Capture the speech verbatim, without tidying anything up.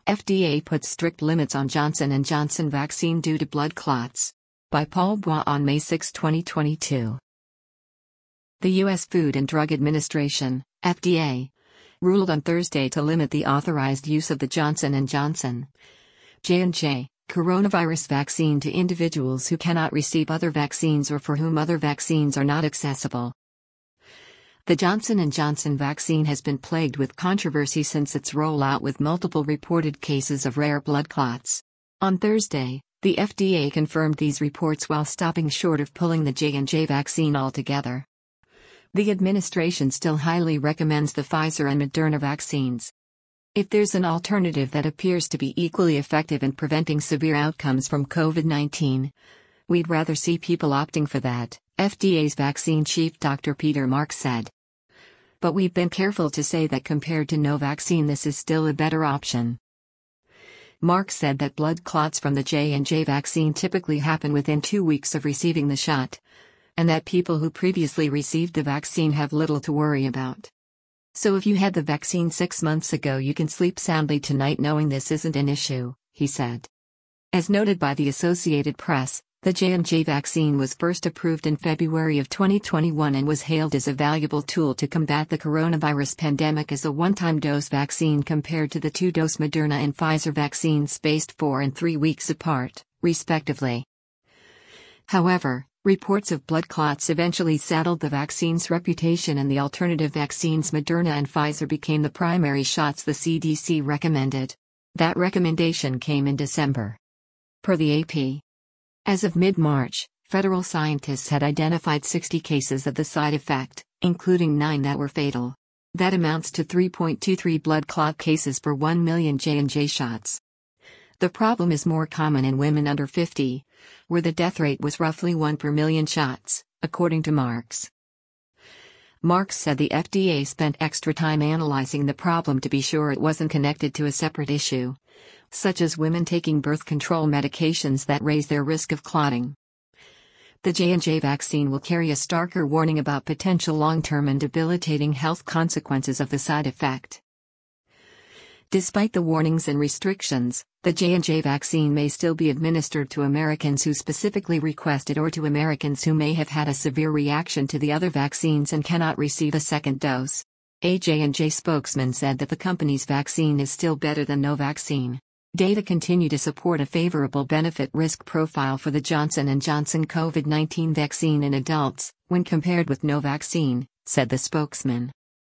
F D A puts strict limits on Johnson and Johnson vaccine due to blood clots. By Paul Bois on May sixth, twenty twenty-two. The U S Food and Drug Administration, F D A, ruled on Thursday to limit the authorized use of the Johnson and Johnson J and J coronavirus vaccine to individuals who cannot receive other vaccines or for whom other vaccines are not accessible. The Johnson and Johnson vaccine has been plagued with controversy since its rollout, with multiple reported cases of rare blood clots. On Thursday, the F D A confirmed these reports while stopping short of pulling the J and J vaccine altogether. The administration still highly recommends the Pfizer and Moderna vaccines. If there's an alternative that appears to be equally effective in preventing severe outcomes from COVID nineteen, we'd rather see people opting for that, F D A's vaccine chief Doctor Peter Marks said. But we've been careful to say that compared to no vaccine, this is still a better option. Marks said that blood clots from the J and J vaccine typically happen within two weeks of receiving the shot, and that people who previously received the vaccine have little to worry about. So if you had the vaccine six months ago, you can sleep soundly tonight knowing this isn't an issue, he said. As noted by the Associated Press, the J and J vaccine was first approved in February of twenty twenty-one and was hailed as a valuable tool to combat the coronavirus pandemic as a one-time dose vaccine compared to the two-dose Moderna and Pfizer vaccines spaced four and three weeks apart, respectively. However, reports of blood clots eventually saddled the vaccine's reputation, and the alternative vaccines Moderna and Pfizer became the primary shots the C D C recommended. That recommendation came in December. Per the A P. As of mid-March, federal scientists had identified sixty cases of the side effect, including nine that were fatal. That amounts to three point two three blood clot cases per one million J and J shots. The problem is more common in women under fifty, where the death rate was roughly one per million shots, according to Marks. Marks said the F D A spent extra time analyzing the problem to be sure it wasn't connected to a separate issue, such as women taking birth control medications that raise their risk of clotting. The J and J vaccine will carry a starker warning about potential long-term and debilitating health consequences of the side effect. Despite the warnings and restrictions, the J and J vaccine may still be administered to Americans who specifically request it or to Americans who may have had a severe reaction to the other vaccines and cannot receive a second dose. A J and J spokesman said that the company's vaccine is still better than no vaccine. Data continue to support a favorable benefit-risk profile for the Johnson and Johnson COVID nineteen vaccine in adults, when compared with no vaccine, said the spokesman.